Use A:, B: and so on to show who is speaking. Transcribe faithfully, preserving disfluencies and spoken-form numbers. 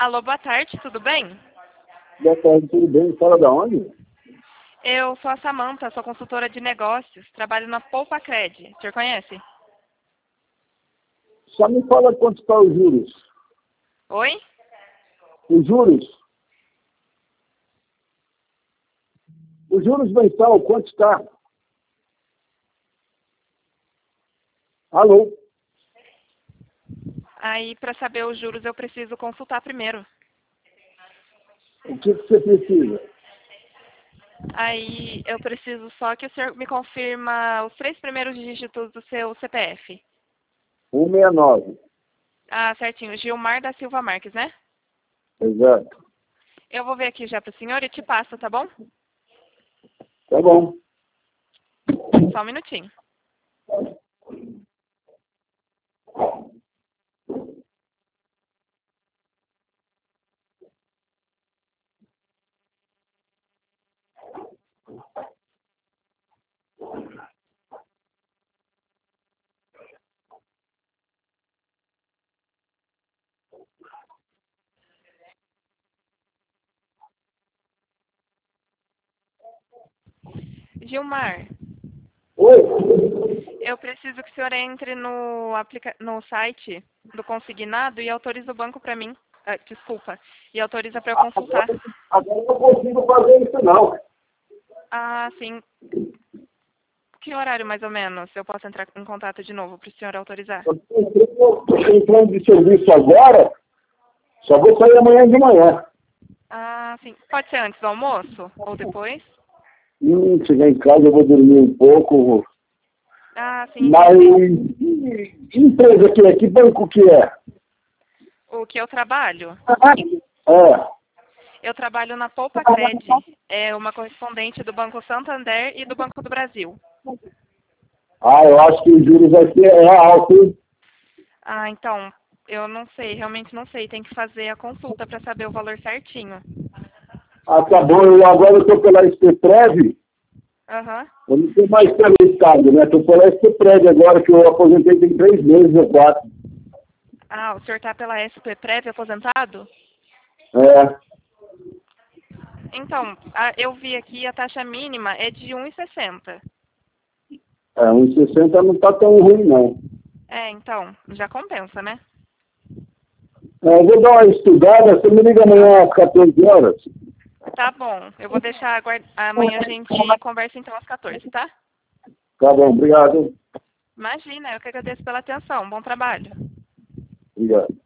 A: Alô, boa tarde, tudo bem?
B: Boa tarde, tudo bem? Fala da onde?
A: Eu sou a Samanta, sou consultora de negócios, trabalho na Poupa Cred. O senhor conhece?
B: Só me fala quanto está os juros.
A: Oi?
B: Os juros? Os juros mensal, quanto está? Alô?
A: Aí, para saber os juros, eu preciso consultar primeiro.
B: O que, que você precisa?
A: Aí, eu preciso só que o senhor me confirma os três primeiros dígitos do seu C P F.
B: cento e sessenta e nove.
A: Ah, certinho. Gilmar da Silva Marques, né?
B: Exato.
A: Eu vou ver aqui já para o senhor e te passo, tá bom?
B: Tá bom.
A: Só um minutinho. Gilmar,
B: Oi?
A: eu preciso que o senhor entre no, aplica... no site do consignado e autorize o banco para mim. Ah, desculpa. E autoriza para eu consultar.
B: Agora eu não consigo fazer isso, não.
A: Ah, sim. Que horário, mais ou menos, eu posso entrar em contato de novo para o senhor autorizar?
B: Eu estou entrando de serviço agora, só vou sair amanhã de manhã.
A: Ah, sim. Pode ser antes do almoço ou depois?
B: Hum, chegar em casa eu vou dormir um pouco.
A: Ah, sim,
B: Mas
A: entendi.
B: que empresa que é? Que banco que é?
A: O que eu trabalho?
B: É.
A: Eu trabalho na Poupa Cred. É uma correspondente do Banco Santander e do Banco do Brasil.
B: Ah, eu acho que os juros aqui é alto, hein?
A: Ah, então, eu não sei, realmente não sei. Tem que fazer a consulta para saber o valor certinho.
B: Ah, tá bom. Eu agora estou pela SPPrev.
A: Aham.
B: Eu não estou mais pelo Estado, né? Estou pela SPPrev agora, que eu aposentei tem três meses ou quatro.
A: Ah, o senhor está pela S P Prev aposentado?
B: É.
A: Então, a- eu vi aqui a taxa mínima é de um e sessenta.
B: É, um e sessenta não está tão ruim, não.
A: É, então, já compensa, né?
B: É, eu vou dar uma estudada. Você me liga amanhã às quatorze horas?
A: Tá bom, eu vou deixar aguard... amanhã a gente conversa então às quatorze, tá?
B: Tá bom, obrigado.
A: Imagina, eu que agradeço pela atenção. Bom trabalho.
B: Obrigado.